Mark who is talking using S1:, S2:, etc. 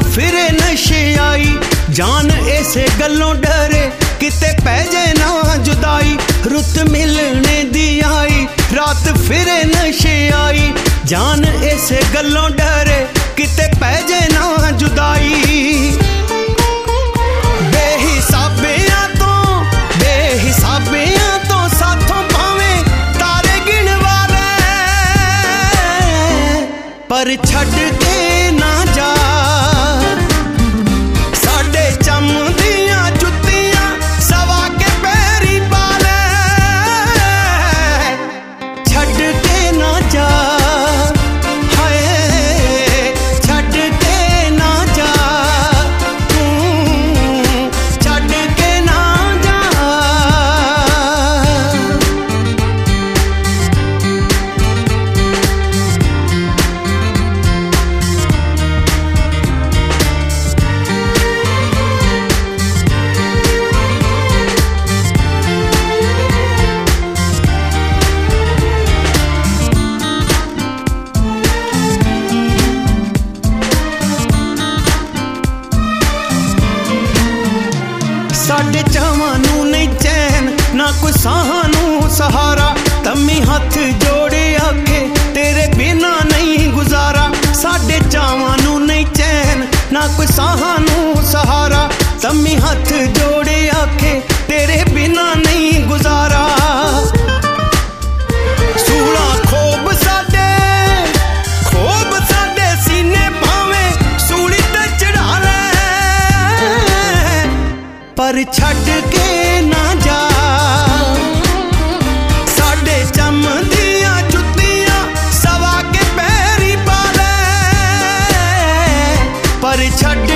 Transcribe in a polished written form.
S1: फिरे नशे आई, जान ऐसे गलों डरे किते पै जाए ना जुदाई। रुत मिलने दी आई, रात फिरे नशे आई, जान ऐसे गलों डरे किते पै जाए ना जुदाई। बेहिसाबियां तो साथों भावें तारे गिन वाले, पर छड़ के ना जा साडे चमदियां जुत्तियां सवा के पैरी पा ले। छड़ के ना जा, हाय छड़ के ना जा, तू छड़ के ना जा। साडे चावां नू नहीं चैन, ना कोई साहां नू सहारा, तम्मी हथ जोड़े आखे तेरे बिना नहीं गुजारा। साडे चावां नू नहीं चैन, ना कोई साहां नू सहारा, तम्मी हथ जोड़े आखे तेरे बिना नहीं गुजारा। सूला खोब साडे सीने भावें सूली ते चढ़ा ले, पर छड़ के ना जा साडे चमदियां जुत्तियां सवा के पैरी पा ले, पर छड़